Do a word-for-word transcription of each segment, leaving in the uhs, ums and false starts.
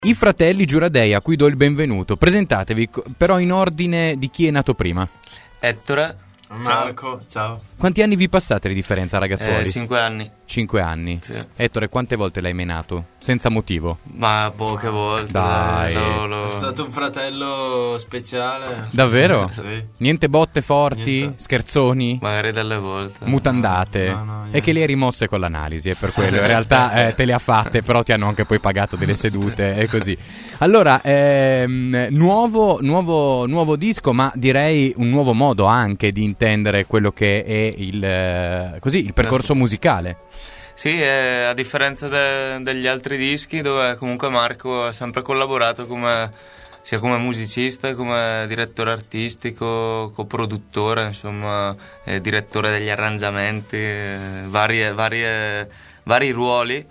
I fratelli Giuradei, a cui do il benvenuto. Presentatevi, però in ordine di chi è nato prima. Ettore. Marco, ciao. Quanti anni vi passate di differenza, ragazzuoli? Eh, cinque anni. Cinque anni? Sì. Ettore, quante volte l'hai menato? Senza motivo? Ma poche volte. Dai. Lo, lo... È stato un fratello speciale. Davvero? Sì. Niente botte forti? Niente. Scherzoni? Magari delle volte. Mutandate? No, no, è che le hai rimosse con l'analisi, è per quello. In realtà eh, te le ha fatte, però ti hanno anche poi pagato delle sedute e così. Allora, ehm, nuovo, nuovo, nuovo disco, ma direi un nuovo modo anche di intendere quello che è il, eh, così, il percorso musicale. Sì, eh, a differenza de- degli altri dischi, dove comunque Marco ha sempre collaborato come, sia come musicista, come direttore artistico, coproduttore, insomma, eh, direttore degli arrangiamenti, eh, varie, varie, vari ruoli.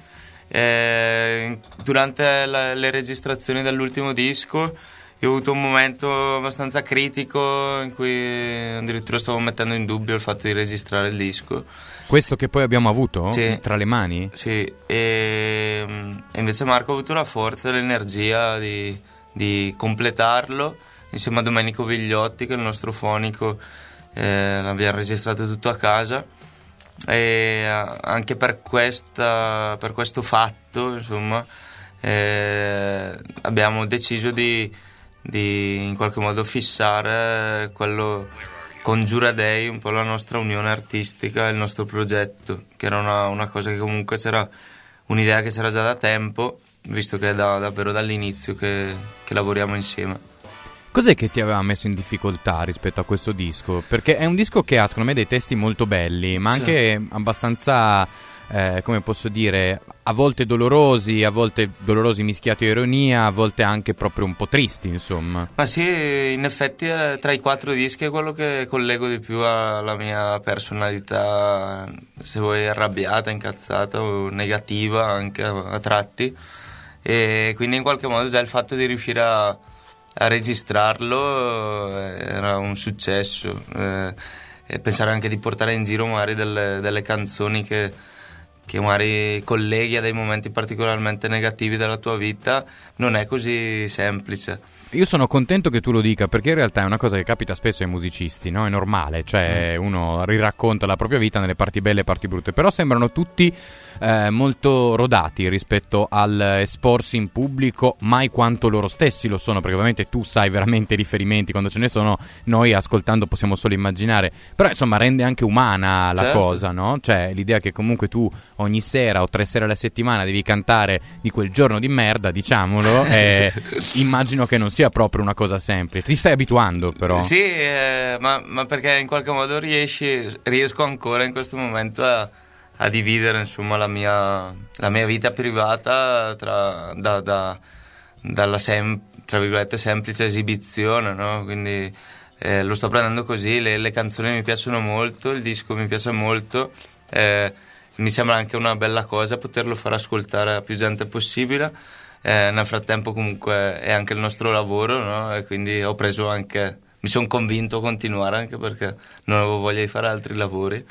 Eh, durante la- le registrazioni dell'ultimo disco io ho avuto un momento abbastanza critico in cui addirittura stavo mettendo in dubbio il fatto di registrare il disco. Questo che poi abbiamo avuto Sì. tra le mani? Sì, e, e invece Marco ha avuto la forza e l'energia di, di completarlo insieme a Domenico Vigliotti, che è il nostro fonico. Eh, l'abbiamo registrato tutto a casa e anche per, questa, per questo fatto, insomma, eh, abbiamo deciso di, di in qualche modo fissare quello con Giuradei, un po' la nostra unione artistica, il nostro progetto, che era una, una cosa che comunque c'era, un'idea che c'era già da tempo, visto che è da, davvero dall'inizio che, che lavoriamo insieme. Cos'è che ti aveva messo in difficoltà rispetto a questo disco? Perché è un disco che ha, secondo me, dei testi molto belli, ma anche sì. abbastanza, eh, come posso dire, a volte dolorosi, a volte dolorosi mischiati a ironia, a volte anche proprio un po' tristi, insomma. Ma sì, in effetti eh, tra i quattro dischi è quello che collego di più alla mia personalità, se vuoi arrabbiata, incazzata o negativa anche a, a tratti, e quindi in qualche modo già il fatto di riuscire a, a registrarlo eh, era un successo, eh, e pensare anche di portare in giro magari delle, delle canzoni che che magari colleghi a dei momenti particolarmente negativi della tua vita non è così semplice. Io sono contento che tu lo dica, perché in realtà è una cosa che capita spesso ai musicisti, no? È normale, cioè mm. uno riracconta la propria vita nelle parti belle e parti brutte, però sembrano tutti eh, molto rodati rispetto al esporsi in pubblico, mai quanto loro stessi lo sono, perché ovviamente tu sai veramente i riferimenti, quando ce ne sono noi ascoltando possiamo solo immaginare, però insomma rende anche umana la certo. cosa, no? Cioè l'idea che comunque tu ogni sera o tre sere alla settimana devi cantare di quel giorno di merda, diciamolo, e immagino che non sia proprio una cosa semplice. Ti stai abituando però. Sì, eh, ma, ma perché in qualche modo riesci, riesco ancora in questo momento a, a dividere insomma la mia, la mia vita privata tra, da, da, dalla sem, tra virgolette semplice esibizione, no? Quindi eh, lo sto prendendo così, le, le canzoni mi piacciono molto, il disco mi piace molto, eh, mi sembra anche una bella cosa poterlo far ascoltare a più gente possibile. Eh, nel frattempo comunque è anche il nostro lavoro, no? E quindi ho preso anche, mi sono convinto a continuare anche perché non avevo voglia di fare altri lavori,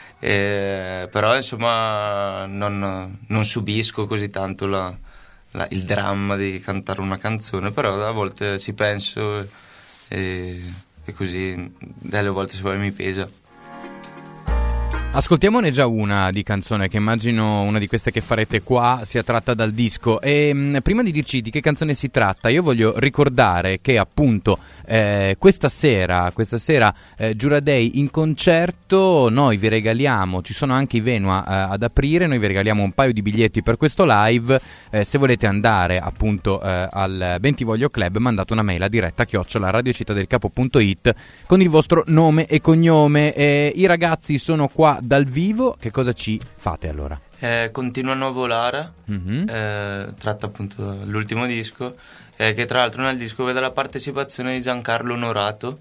e, però insomma non, non subisco così tanto la, la, il dramma di cantare una canzone, però a volte ci penso e, e così delle volte se poi mi pesa. Ascoltiamone già una di canzone, che immagino una di queste che farete qua sia tratta dal disco. E mh, prima di dirci di che canzone si tratta, io voglio ricordare che appunto eh, questa sera, questa sera eh, Giuradei in concerto, noi vi regaliamo, ci sono anche i Venua eh, ad aprire, noi vi regaliamo un paio di biglietti per questo live. Eh, se volete andare appunto eh, al Bentivoglio Club, mandate una mail a diretta chiocciola radiocittaddelcapo punto it con il vostro nome e cognome. Eh, I ragazzi sono qua dal vivo, che cosa ci fate allora? Eh, continuano a volare, Mm-hmm. eh, tratta appunto dall'ultimo disco, eh, che tra l'altro nel disco vede la partecipazione di Giancarlo Onorato,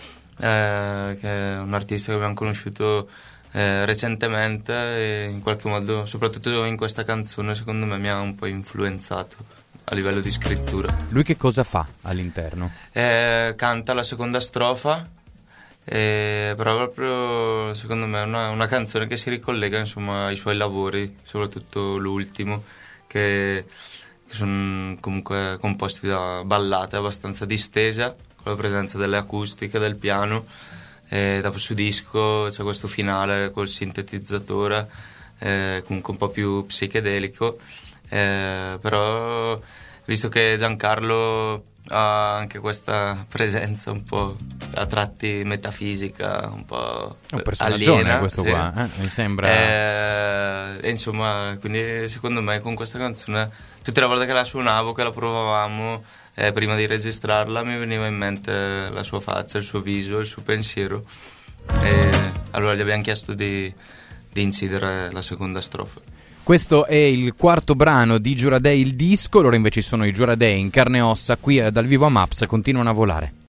eh, che è un artista che abbiamo conosciuto eh, recentemente e in qualche modo, soprattutto in questa canzone, secondo me mi ha un po' influenzato a livello di scrittura. Lui che cosa fa all'interno? Eh, canta la seconda strofa. Eh, però proprio secondo me è una, una canzone che si ricollega insomma ai suoi lavori, soprattutto l'ultimo, che che sono comunque composti da ballate abbastanza distese, con la presenza delle acustiche, del piano. E dopo su disco c'è questo finale col sintetizzatore, eh, comunque un po' più psichedelico, eh, però visto che Giancarlo ha anche questa presenza un po' a tratti metafisica, un po' è un personaggione aliena, questo sì. qua, eh? Mi sembra. Eh, e insomma, quindi secondo me con questa canzone, tutte le volte che la suonavo, che la provavamo, eh, prima di registrarla, mi veniva in mente la sua faccia, il suo viso, il suo pensiero. E allora gli abbiamo chiesto di, di incidere la seconda strofa. Questo è il quarto brano di Giuradei il disco, loro invece sono i Giuradei in carne e ossa, qui dal vivo a Maps, continuano a volare.